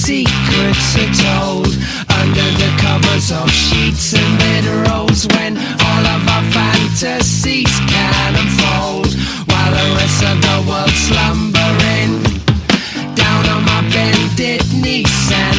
secrets are told under the covers of sheets and bed-rolls, when all of our fantasies can unfold while the rest of the world's slumbering. Down on my bended knees and